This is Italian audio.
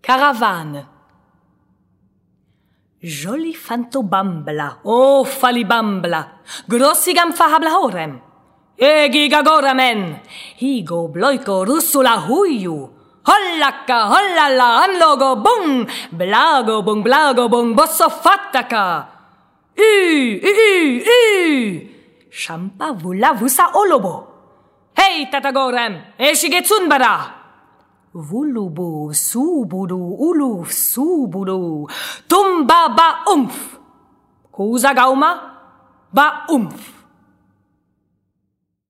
Caravane. Joli fantobambla, oh falibambla, grossigam fahabla horem. Egi gagoramen, higo bloiko russula huiu. Hollacca, hollalla, anlogo bung, blago bung, bosso fattaka. Shampa vula vusa olobo. Hei tatagorem, eshigetsunbara. Vulubu, suburu, uluf, suburu, tumba ba umf. Kusa gauma, ba umf.